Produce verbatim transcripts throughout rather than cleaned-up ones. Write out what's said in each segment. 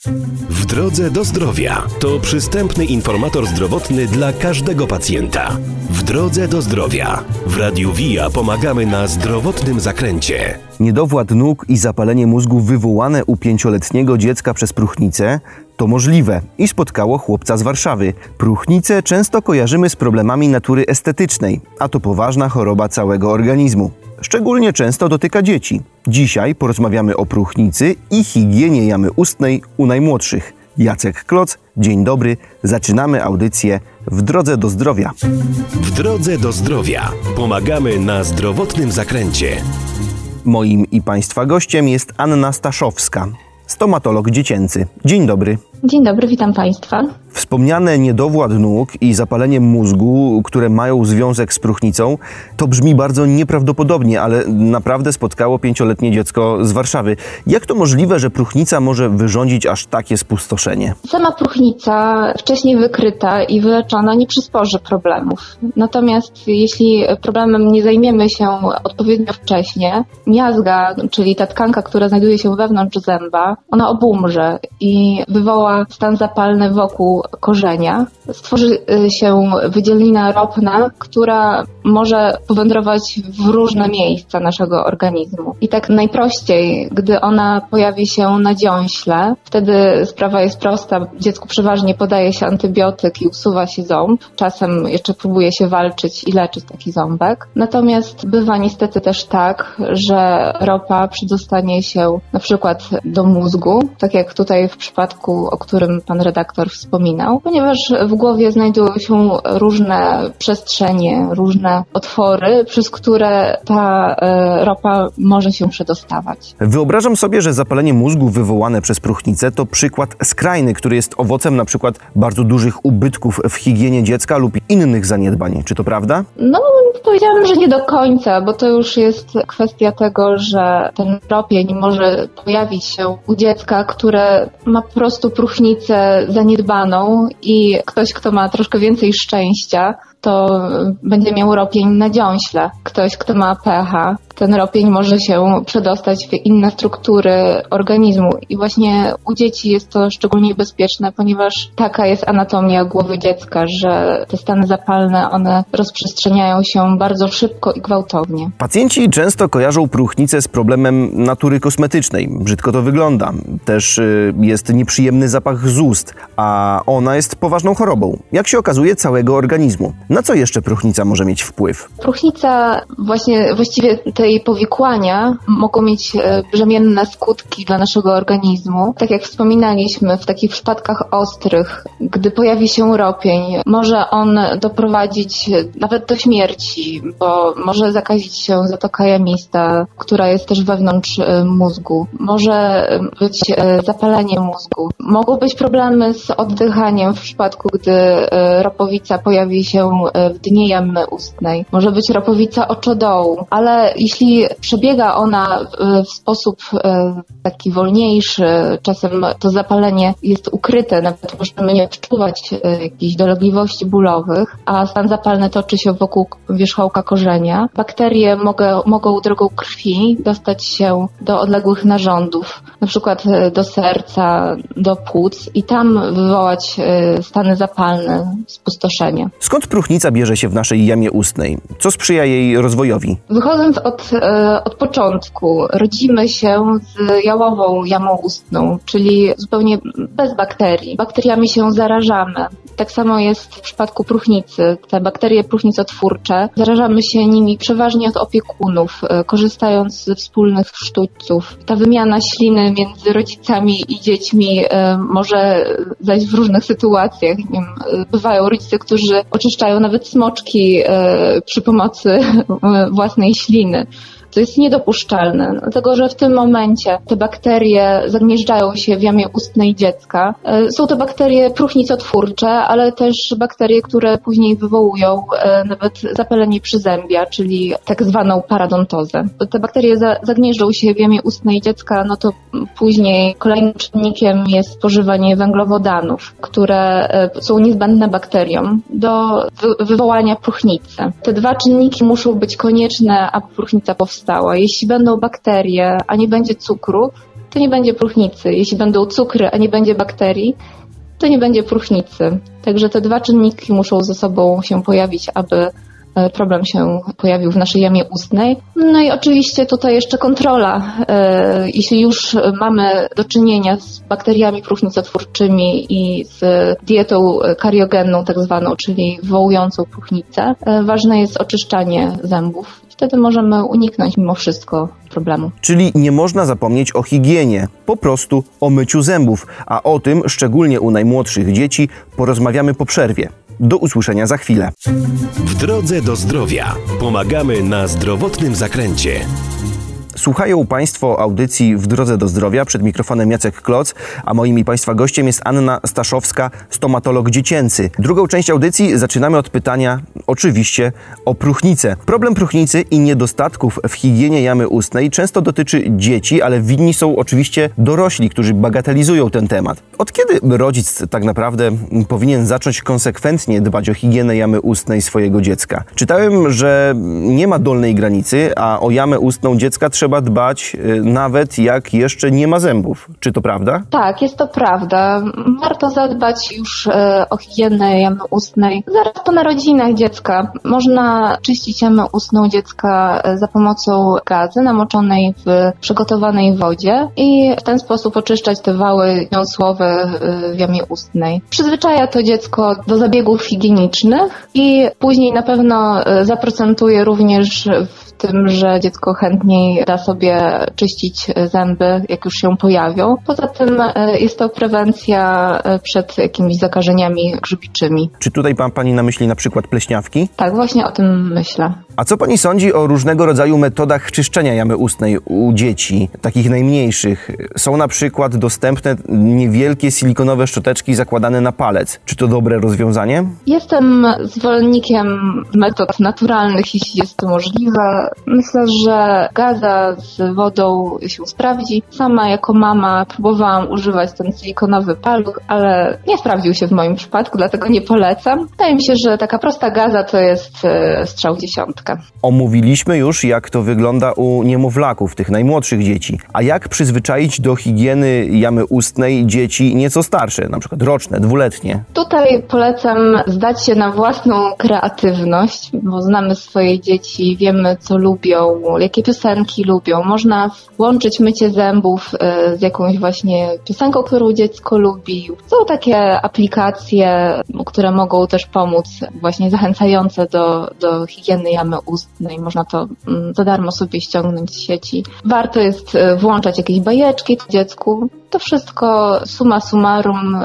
W drodze do zdrowia to przystępny informator zdrowotny dla każdego pacjenta. W drodze do zdrowia w Radiu Via pomagamy na zdrowotnym zakręcie. Niedowład nóg i zapalenie mózgu wywołane u pięcioletniego dziecka przez próchnicę to możliwe i spotkało chłopca z Warszawy. Próchnicę często kojarzymy z problemami natury estetycznej, a to poważna choroba całego organizmu. Szczególnie często dotyka dzieci. Dzisiaj porozmawiamy o próchnicy i higienie jamy ustnej u najmłodszych. Jacek Kloc, dzień dobry. Zaczynamy audycję W drodze do zdrowia. W drodze do zdrowia pomagamy na zdrowotnym zakręcie. Moim i Państwa gościem jest Anna Staszowska, stomatolog dziecięcy. Dzień dobry. Dzień dobry, witam Państwa. Wspomniane niedowład nóg i zapalenie mózgu, które mają związek z próchnicą, to brzmi bardzo nieprawdopodobnie, ale naprawdę spotkało pięcioletnie dziecko z Warszawy. Jak to możliwe, że próchnica może wyrządzić aż takie spustoszenie? Sama próchnica, wcześniej wykryta i wyleczona, nie przysporzy problemów. Natomiast jeśli problemem nie zajmiemy się odpowiednio wcześnie, miazga, czyli ta tkanka, która znajduje się wewnątrz zęba, ona obumrze i wywoła stan zapalny wokół korzenia. Stworzy się wydzielina ropna, która może powędrować w różne miejsca naszego organizmu. I tak najprościej, gdy ona pojawi się na dziąśle, wtedy sprawa jest prosta. Dziecku przeważnie podaje się antybiotyk i usuwa się ząb. Czasem jeszcze próbuje się walczyć i leczyć taki ząbek. Natomiast bywa niestety też tak, że ropa przedostanie się na przykład do mózgu, tak jak tutaj w przypadku, o którym pan redaktor wspominał, ponieważ w głowie znajdują się różne przestrzenie, różne otwory, przez które ta e, ropa może się przedostawać. Wyobrażam sobie, że zapalenie mózgu wywołane przez próchnicę to przykład skrajny, który jest owocem na przykład bardzo dużych ubytków w higienie dziecka lub innych zaniedbań. Czy to prawda? No, powiedziałabym, że nie do końca, bo to już jest kwestia tego, że ten ropień może pojawić się u dziecka, które ma po prostu próchnicę zaniedbaną i ktoś, kto ma troszkę więcej szczęścia, to będzie miał ropień na dziąśle. Ktoś, kto ma pecha, ten ropień może się przedostać w inne struktury organizmu. I właśnie u dzieci jest to szczególnie bezpieczne, ponieważ taka jest anatomia głowy dziecka, że te stany zapalne, one rozprzestrzeniają się bardzo szybko i gwałtownie. Pacjenci często kojarzą próchnicę z problemem natury kosmetycznej. Brzydko to wygląda. Też y, jest nieprzyjemny zapach z ust, a ona jest poważną chorobą, jak się okazuje, całego organizmu. Na co jeszcze próchnica może mieć wpływ? Próchnica, właśnie właściwie tej powikłania mogą mieć brzemienne skutki dla naszego organizmu. Tak jak wspominaliśmy, w takich przypadkach ostrych, gdy pojawi się ropień, może on doprowadzić nawet do śmierci, bo może zakazić się zatoka jamista, która jest też wewnątrz mózgu. Może być zapalenie mózgu. Mogą być problemy z oddychaniem w przypadku, gdy ropowica pojawi się w dnie jamy ustnej. Może być ropowica oczodołu, ale jeśli przebiega ona w sposób taki wolniejszy, czasem to zapalenie jest ukryte, nawet możemy nie odczuwać jakichś dolegliwości bólowych, a stan zapalny toczy się wokół wierzchołka korzenia, bakterie mogą, mogą drogą krwi dostać się do odległych narządów, na przykład do serca, do płuc i tam wywołać stany zapalne, spustoszenie. Skąd próchnica bierze się w naszej jamie ustnej? Co sprzyja jej rozwojowi? Wychodząc od, od początku, rodzimy się z jałową jamą ustną, czyli zupełnie bez bakterii. Bakteriami się zarażamy. Tak samo jest w przypadku próchnicy. Te bakterie próchnicotwórcze, zarażamy się nimi przeważnie od opiekunów, korzystając ze wspólnych sztućców. Ta wymiana śliny między rodzicami i dziećmi może zajść w różnych sytuacjach. Nie wiem, bywają rodzice, którzy oczyszczają nawet smoczki przy pomocy własnej śliny. To jest niedopuszczalne, dlatego że w tym momencie te bakterie zagnieżdżają się w jamie ustnej dziecka. Są to bakterie próchnicotwórcze, ale też bakterie, które później wywołują nawet zapalenie przyzębia, czyli tak zwaną paradontozę. Te bakterie zagnieżdżą się w jamie ustnej dziecka, no to później kolejnym czynnikiem jest spożywanie węglowodanów, które są niezbędne bakteriom do wywołania próchnicy. Te dwa czynniki muszą być konieczne, aby próchnica powstała. Jeśli będą bakterie, a nie będzie cukru, to nie będzie próchnicy. Jeśli będą cukry, a nie będzie bakterii, to nie będzie próchnicy. Także te dwa czynniki muszą ze sobą się pojawić, aby problem się pojawił w naszej jamie ustnej. No i oczywiście tutaj jeszcze kontrola. Jeśli już mamy do czynienia z bakteriami próchnicotwórczymi i z dietą kariogenną tak zwaną, czyli wywołującą próchnicę, ważne jest oczyszczanie zębów. Wtedy możemy uniknąć mimo wszystko problemu. Czyli nie można zapomnieć o higienie, po prostu o myciu zębów, a o tym, szczególnie u najmłodszych dzieci, porozmawiamy po przerwie. Do usłyszenia za chwilę. W drodze do zdrowia pomagamy na zdrowotnym zakręcie. Słuchają Państwo audycji W drodze do zdrowia. Przed mikrofonem Jacek Kloc, a moim i Państwa gościem jest Anna Staszowska, stomatolog dziecięcy. Drugą część audycji zaczynamy od pytania, oczywiście, o próchnicę. Problem próchnicy i niedostatków w higienie jamy ustnej często dotyczy dzieci, ale winni są oczywiście dorośli, którzy bagatelizują ten temat. Od kiedy rodzic tak naprawdę powinien zacząć konsekwentnie dbać o higienę jamy ustnej swojego dziecka? Czytałem, że nie ma dolnej granicy, a o jamę ustną dziecka trzeba trzeba dbać nawet jak jeszcze nie ma zębów. Czy to prawda? Tak, jest to prawda. Warto zadbać już e, o higienę jamy ustnej zaraz po narodzinach dziecka. Można czyścić jamę ustną dziecka za pomocą gazy namoczonej w przygotowanej wodzie i w ten sposób oczyszczać te wały jąsłowe w jamie ustnej. Przyzwyczaja to dziecko do zabiegów higienicznych i później na pewno zaprocentuje również w tym, że dziecko chętniej da sobie czyścić zęby, jak już się pojawią. Poza tym jest to prewencja przed jakimiś zakażeniami grzybiczymi. Czy tutaj ma Pani na myśli na przykład pleśniawki? Tak, właśnie o tym myślę. A co Pani sądzi o różnego rodzaju metodach czyszczenia jamy ustnej u dzieci, takich najmniejszych? Są na przykład dostępne niewielkie silikonowe szczoteczki zakładane na palec. Czy to dobre rozwiązanie? Jestem zwolennikiem metod naturalnych, jeśli jest to możliwe. Myślę, że gaza z wodą się sprawdzi. Sama jako mama próbowałam używać ten silikonowy paluch, ale nie sprawdził się w moim przypadku, dlatego nie polecam. Wydaje mi się, że taka prosta gaza to jest strzał dziesiątka. Omówiliśmy już, jak to wygląda u niemowlaków, tych najmłodszych dzieci. A jak przyzwyczaić do higieny jamy ustnej dzieci nieco starsze, na przykład roczne, dwuletnie? Tutaj polecam zdać się na własną kreatywność, bo znamy swoje dzieci, wiemy, co lubią, jakie piosenki lubią. Można łączyć mycie zębów z jakąś właśnie piosenką, którą dziecko lubi. Są takie aplikacje, które mogą też pomóc, właśnie zachęcające do, do higieny jamy ustnej. Można to za darmo sobie ściągnąć z sieci. Warto jest włączać jakieś bajeczki dziecku. To wszystko summa summarum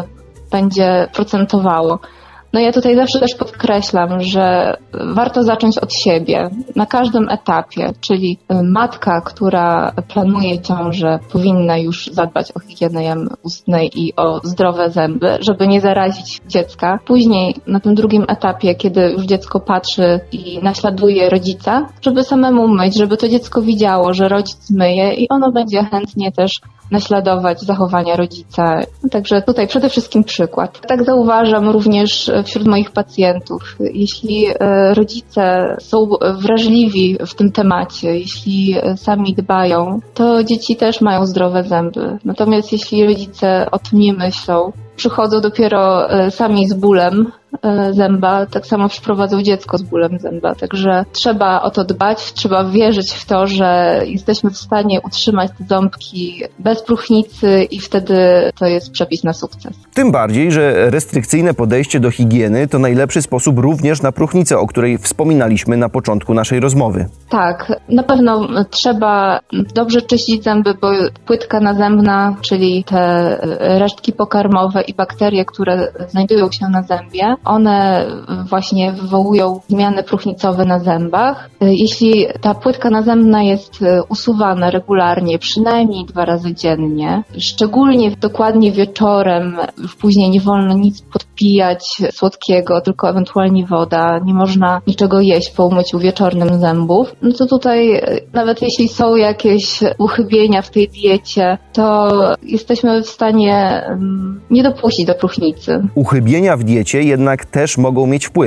będzie procentowało. No ja tutaj zawsze też podkreślam, że warto zacząć od siebie, na każdym etapie, czyli matka, która planuje ciążę, powinna już zadbać o higienę jamy ustnej i o zdrowe zęby, żeby nie zarazić dziecka. Później na tym drugim etapie, kiedy już dziecko patrzy i naśladuje rodzica, żeby samemu myć, żeby to dziecko widziało, że rodzic myje i ono będzie chętnie też naśladować zachowania rodzica. Także tutaj przede wszystkim przykład. Tak zauważam również wśród moich pacjentów. Jeśli rodzice są wrażliwi w tym temacie, jeśli sami dbają, to dzieci też mają zdrowe zęby. Natomiast jeśli rodzice o tym nie myślą, przychodzą dopiero sami z bólem zęba, tak samo przyprowadzą dziecko z bólem zęba. Także trzeba o to dbać, trzeba wierzyć w to, że jesteśmy w stanie utrzymać te ząbki bez próchnicy i wtedy to jest przepis na sukces. Tym bardziej, że restrykcyjne podejście do higieny to najlepszy sposób również na próchnicę, o której wspominaliśmy na początku naszej rozmowy. Tak, na pewno trzeba dobrze czyścić zęby, bo płytka nazębna, czyli te resztki pokarmowe i bakterie, które znajdują się na zębie, one właśnie wywołują zmiany próchnicowe na zębach. Jeśli ta płytka nazębna jest usuwana regularnie, przynajmniej dwa razy dziennie, szczególnie dokładnie wieczorem, już później nie wolno nic podpijać słodkiego, tylko ewentualnie woda, nie można niczego jeść po umyciu wieczornym zębów, no to tutaj nawet jeśli są jakieś uchybienia w tej diecie, to jesteśmy w stanie nie dopuścić do próchnicy. Uchybienia w diecie jednak też mogą mieć wpływ.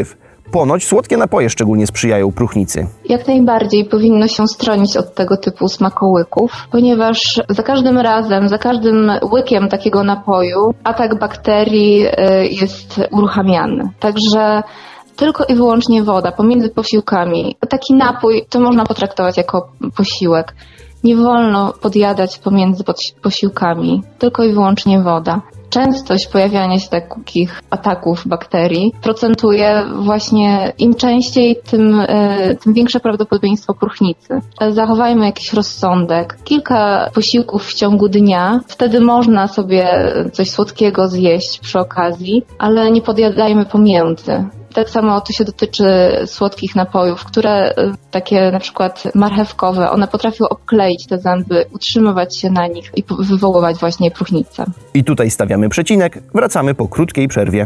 Ponoć słodkie napoje szczególnie sprzyjają próchnicy. Jak najbardziej powinno się stronić od tego typu smakołyków, ponieważ za każdym razem, za każdym łykiem takiego napoju atak bakterii jest uruchamiany. Także tylko i wyłącznie woda pomiędzy posiłkami. Taki napój to można potraktować jako posiłek. Nie wolno podjadać pomiędzy posiłkami, tylko i wyłącznie woda. Częstość pojawiania się takich ataków bakterii procentuje właśnie im częściej, tym, tym większe prawdopodobieństwo próchnicy. Zachowajmy jakiś rozsądek. Kilka posiłków w ciągu dnia, wtedy można sobie coś słodkiego zjeść przy okazji, ale nie podjadajmy pomiędzy. Tak samo to się dotyczy słodkich napojów, które takie na przykład marchewkowe, one potrafią obkleić te zęby, utrzymywać się na nich i wywoływać właśnie próchnicę. I tutaj stawiamy przecinek, wracamy po krótkiej przerwie.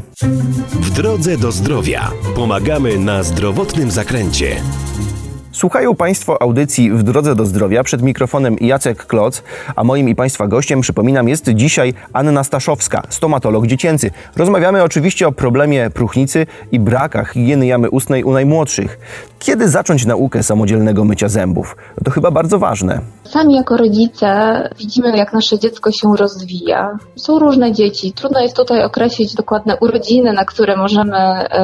W drodze do zdrowia pomagamy na zdrowotnym zakręcie. Słuchają Państwo audycji W drodze do zdrowia. Przed mikrofonem Jacek Kloc, a moim i Państwa gościem, przypominam, jest dzisiaj Anna Staszowska, stomatolog dziecięcy. Rozmawiamy oczywiście o problemie próchnicy i brakach higieny jamy ustnej u najmłodszych. Kiedy zacząć naukę samodzielnego mycia zębów? To chyba bardzo ważne. Sami jako rodzice widzimy, jak nasze dziecko się rozwija. Są różne dzieci. Trudno jest tutaj określić dokładne urodziny, na które możemy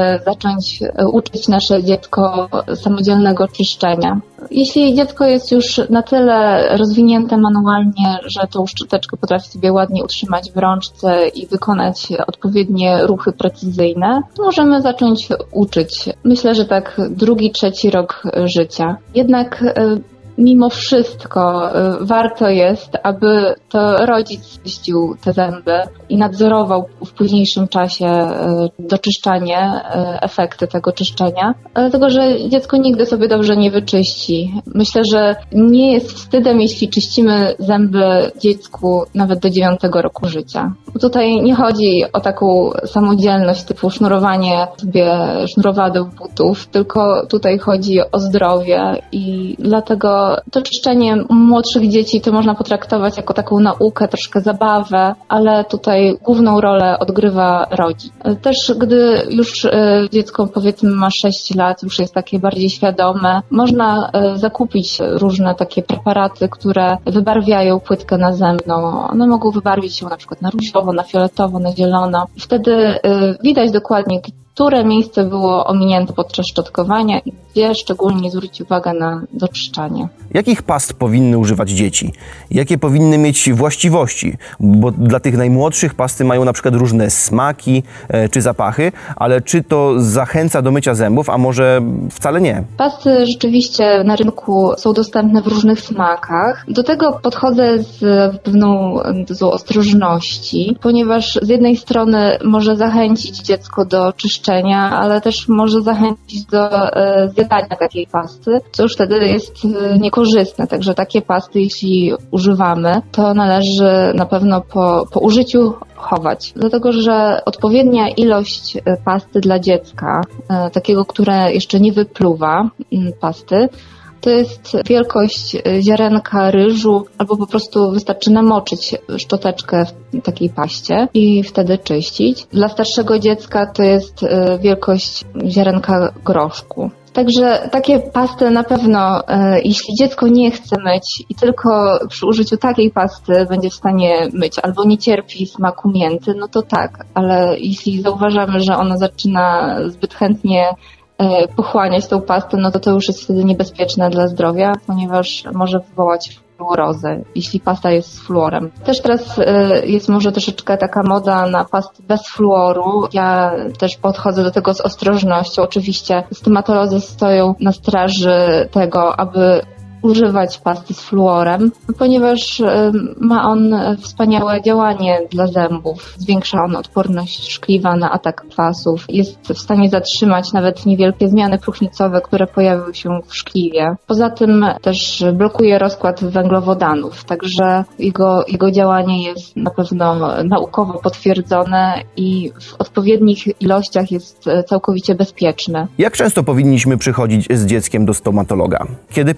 zacząć uczyć nasze dziecko samodzielnego czyszczenia. Jeśli dziecko jest już na tyle rozwinięte manualnie, że tą szczoteczkę potrafi sobie ładnie utrzymać w rączce i wykonać odpowiednie ruchy precyzyjne, to możemy zacząć uczyć. Myślę, że tak drugi, trzeci rok życia. Jednak mimo wszystko warto jest, aby to rodzic czyścił te zęby i nadzorował w późniejszym czasie doczyszczanie, efekty tego czyszczenia, dlatego że dziecko nigdy sobie dobrze nie wyczyści. Myślę, że nie jest wstydem, jeśli czyścimy zęby dziecku nawet do dziewiątego roku życia. Bo tutaj nie chodzi o taką samodzielność typu sznurowanie sobie sznurowadeł butów, tylko tutaj chodzi o zdrowie i dlatego to czyszczenie młodszych dzieci to można potraktować jako taką naukę, troszkę zabawę, ale tutaj główną rolę odgrywa rodzic. Też gdy już dziecko powiedzmy ma sześć lat, już jest takie bardziej świadome, można zakupić różne takie preparaty, które wybarwiają płytkę nazębną. One mogą wybarwić się na przykład na różowo, na fioletowo, na zielono. I wtedy widać dokładnie, które miejsce było ominięte podczas szczotkowania i gdzie szczególnie zwrócić uwagę na doczyszczanie. Jakich past powinny używać dzieci? Jakie powinny mieć właściwości? Bo dla tych najmłodszych pasty mają na przykład różne smaki e, czy zapachy, ale czy to zachęca do mycia zębów, a może wcale nie? Pasty rzeczywiście na rynku są dostępne w różnych smakach. Do tego podchodzę z pewną dozą ostrożności, ponieważ z jednej strony może zachęcić dziecko do czyszczenia, ale też może zachęcić do e, zjadania takiej pasty, co już wtedy jest e, niekorzystne. Także takie pasty, jeśli używamy, to należy na pewno po, po użyciu chować. Dlatego, że odpowiednia ilość pasty dla dziecka, e, takiego, które jeszcze nie wypluwa m, pasty, to jest wielkość ziarenka ryżu, albo po prostu wystarczy namoczyć szczoteczkę w takiej paście i wtedy czyścić. Dla starszego dziecka to jest wielkość ziarenka groszku. Także takie pasty na pewno, e, jeśli dziecko nie chce myć i tylko przy użyciu takiej pasty będzie w stanie myć albo nie cierpi smaku mięty, no to tak, ale jeśli zauważamy, że ona zaczyna zbyt chętnie pochłaniać tą pastę, no to to już jest wtedy niebezpieczne dla zdrowia, ponieważ może wywołać fluorozę, jeśli pasta jest z fluorem. Też teraz jest może troszeczkę taka moda na pasty bez fluoru. Ja też podchodzę do tego z ostrożnością. Oczywiście stomatolodzy stoją na straży tego, aby używać pasty z fluorem, ponieważ ma on wspaniałe działanie dla zębów. Zwiększa on odporność szkliwa na atak kwasów. Jest w stanie zatrzymać nawet niewielkie zmiany próchnicowe, które pojawiły się w szkliwie. Poza tym też blokuje rozkład węglowodanów, także jego, jego działanie jest na pewno naukowo potwierdzone i w odpowiednich ilościach jest całkowicie bezpieczne. Jak często powinniśmy przychodzić z dzieckiem do stomatologa? Kiedy powinien być ten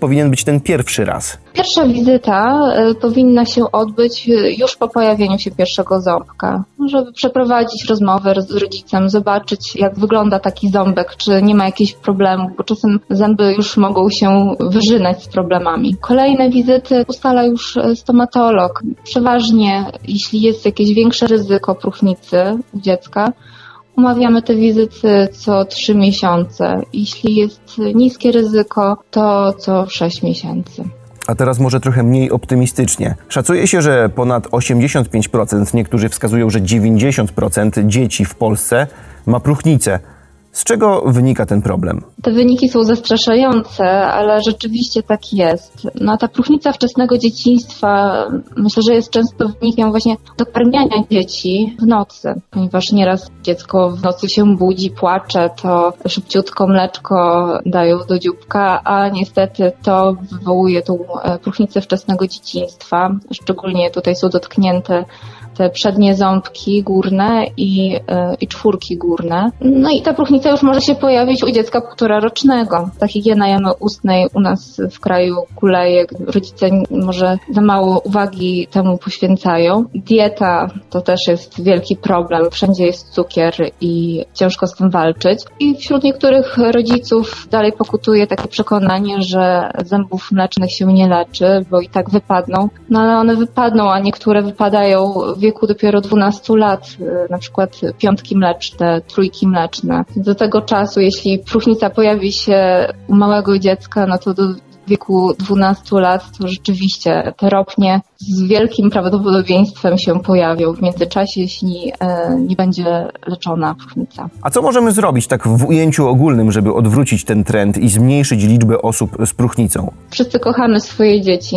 ten pierwszy raz? Pierwsza wizyta y, powinna się odbyć y, już po pojawieniu się pierwszego ząbka, żeby przeprowadzić rozmowę z rodzicem, zobaczyć jak wygląda taki ząbek, czy nie ma jakichś problemów, bo czasem zęby już mogą się wyrzynać z problemami. Kolejne wizyty ustala już stomatolog. Przeważnie, jeśli jest jakieś większe ryzyko próchnicy u dziecka, umawiamy te wizyty co trzy miesiące. Jeśli jest niskie ryzyko, to co sześć miesięcy. A teraz może trochę mniej optymistycznie. Szacuje się, że ponad osiemdziesiąt pięć procent, niektórzy wskazują, że dziewięćdziesiąt procent dzieci w Polsce ma próchnicę. Z czego wynika ten problem? Te wyniki są zastraszające, ale rzeczywiście tak jest. No, ta próchnica wczesnego dzieciństwa myślę, że jest często wynikiem właśnie dokarmiania dzieci w nocy, ponieważ nieraz dziecko w nocy się budzi, płacze, to szybciutko mleczko dają do dzióbka, a niestety to wywołuje tą próchnicę wczesnego dzieciństwa. Szczególnie tutaj są dotknięte te przednie ząbki górne i, i czwórki górne. No i ta próchnica już może się pojawić u dziecka półtorarocznego. Ta higiena jamy ustnej u nas w kraju kuleje. Rodzice może za mało uwagi temu poświęcają. Dieta to też jest wielki problem. Wszędzie jest cukier i ciężko z tym walczyć. I wśród niektórych rodziców dalej pokutuje takie przekonanie, że zębów mlecznych się nie leczy, bo i tak wypadną. No ale one wypadną, a niektóre wypadają w wieku dopiero dwunastu lat, na przykład piątki mleczne, trójki mleczne. Do tego czasu, jeśli próchnica pojawi się u małego dziecka, no to do wieku dwunastu lat to rzeczywiście te ropnie z wielkim prawdopodobieństwem się pojawią w międzyczasie, jeśli e, nie będzie leczona próchnica. A co możemy zrobić tak w ujęciu ogólnym, żeby odwrócić ten trend i zmniejszyć liczbę osób z próchnicą? Wszyscy kochamy swoje dzieci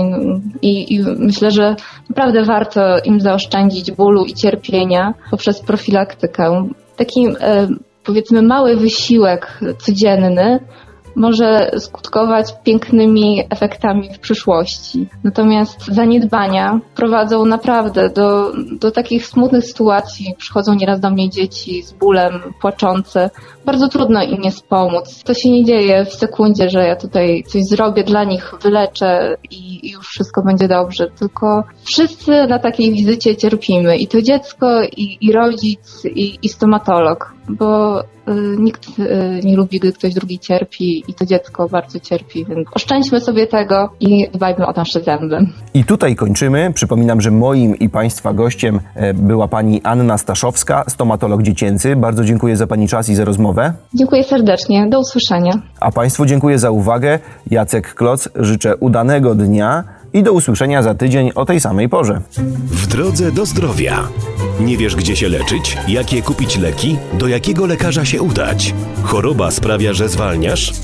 i, i myślę, że naprawdę warto im zaoszczędzić bólu i cierpienia poprzez profilaktykę. Taki e, powiedzmy mały wysiłek codzienny może skutkować pięknymi efektami w przyszłości. Natomiast zaniedbania prowadzą naprawdę do, do takich smutnych sytuacji. Przychodzą nieraz do mnie dzieci z bólem, płaczące. Bardzo trudno im jest pomóc. To się nie dzieje w sekundzie, że ja tutaj coś zrobię dla nich, wyleczę i, i już wszystko będzie dobrze. Tylko wszyscy na takiej wizycie cierpimy. I to dziecko, i, i rodzic, i, i stomatolog. Bo y, nikt y, nie lubi, gdy ktoś drugi cierpi i to dziecko bardzo cierpi, więc oszczędźmy sobie tego i dbajmy o nasze zęby. I tutaj kończymy. Przypominam, że moim i Państwa gościem była Pani Anna Staszowska, stomatolog dziecięcy. Bardzo dziękuję za Pani czas i za rozmowę. Dziękuję serdecznie. Do usłyszenia. A Państwu dziękuję za uwagę. Jacek Kloc, życzę udanego dnia i do usłyszenia za tydzień o tej samej porze. W drodze do zdrowia. Nie wiesz, gdzie się leczyć? Jakie kupić leki? Do jakiego lekarza się udać? Choroba sprawia, że zwalniasz?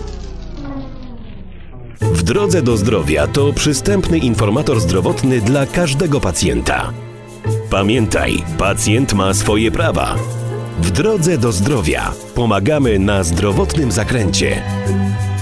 W drodze do zdrowia to przystępny informator zdrowotny dla każdego pacjenta. Pamiętaj, pacjent ma swoje prawa. W drodze do zdrowia pomagamy na zdrowotnym zakręcie.